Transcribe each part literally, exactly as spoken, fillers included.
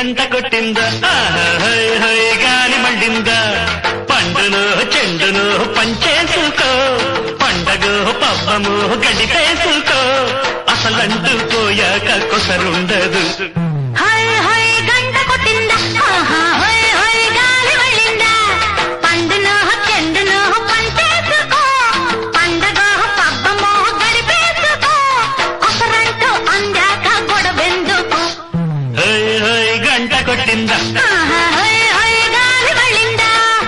గంట కొట్టిందా high high గాలి మండిందా పండును చెండును పంచేసుకో పండగో పబ్బము గడిపేసుకో అసలంటూ పోయాక కొసరుండదు హై హై గంట కొట్టిందా హై హై గాలి మండిందా పండును చెండును పంచేసుకో పండగో పబ్బము గడిపేసుకో అసలంటూ అందాక గొడవెందుకు హై హై గంట కొట్టిందా హై హై గాలి మండిందా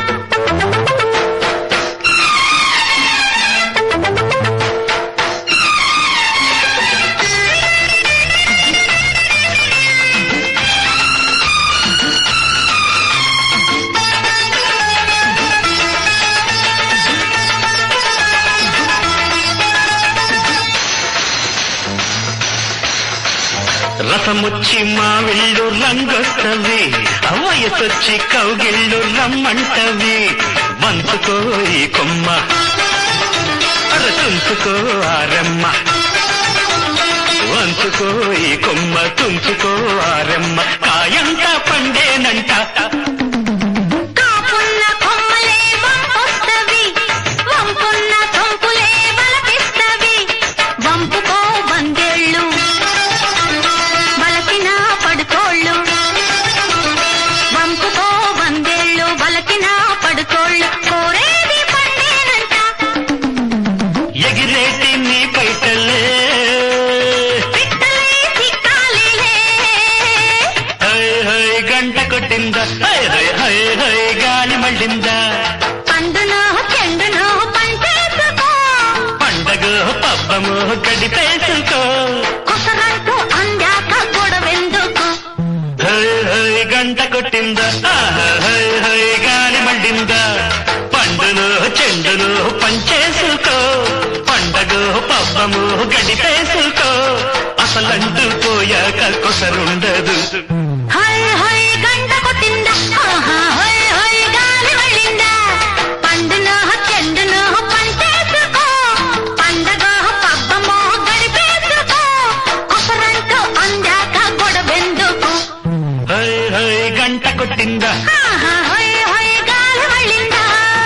రసముచ్చి మా విల్లు రంగొస్తవి వయసొచ్చి కౌగిళ్ళు రమ్మంటవి వంచుకో ఈ కొమ్మ తుంచుకో ఆరమ్మ వంచుకో ఈ కొమ్మ తుంచుకో ఆరమ్మ కాయంత పండేనంట కాపున్న కొమ్మలే వంపొస్తవి వంపున్న సొంపులే బలపిస్తవి వంపుకో బందేళ్ళు బలకిన పడుకోళ్ళు వంపుకో బందేళ్ళు బలకిన పడుకోళ్ళు కోరేది పండేనంట ఎగిరేటి నీ పైటలే పిట్టలే చిక్కాలిలే హై హై గంట కొట్టిందా హై హై హై హై గాలి మళ్ళిందా పండును చెండును పంచేసుకో పండగ పబ్బము గడిపేసుకో కొసరంటూ అందాక గొడవెందుకు హై హై గంట కొట్టిందా హై హై గాలి మండిందా పండును చెండును పంచేసుకో పండగ పబ్బము గడిపేసుకో అసలంటూ పోయాక కొసరుండదు హై హై గంట కొట్టిందా హై హై గాలి మండిందా పండును చెండును పంచేసుకో పండగ పబ్బము గడిపేసుకో కొసరంటూ అందాక గొడవెందుకు హై హై గంట కొట్టిందా హై హై గాలి మండిందా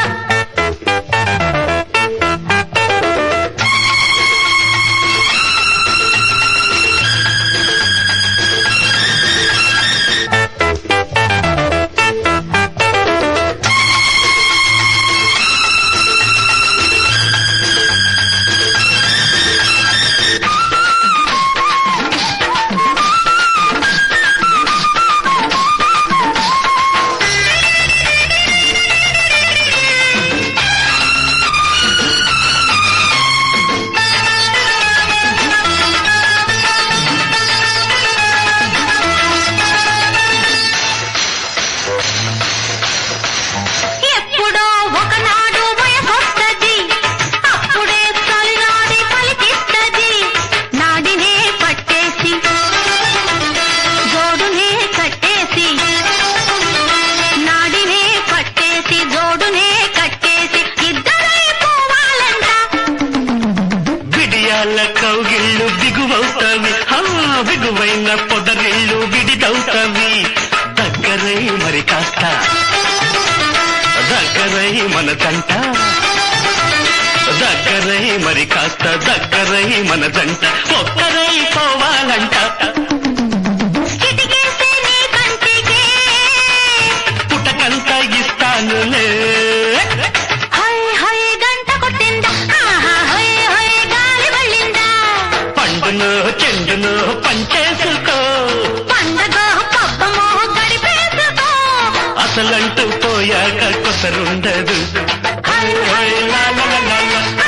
ఎప్పుడో ఒకనాడు వయసొస్తది అప్పుడే చలినాడి పలికిస్తది నాడినే పట్టేసి జోడునే కట్టేసి నాడినే పట్టేసి జోడునే కట్టేసి ఇద్దరై పోవాలంట బిడియాల కౌగిళ్ళు బిగువవుతావి బిగువైన పొదరిళ్ళు విడిదవుతావి దగ్గరై మరి కాస్త దగ్గరై మన జంట దగ్గరై మరి కాస్త దగ్గరై మన జంట ఒక్కరై పోవాలంట చిటికేసే నీ కంటికే పుటకంత ఇస్తానులే హై హై గంట కొట్టిందా హై హై గాలి మండిందా పండును చెండును పంచేసుకో పండగ పబ్బము గడిపేసుకో అసలంటూ పోయాక కొసరుండదు హై హై లా లా లా లా లా.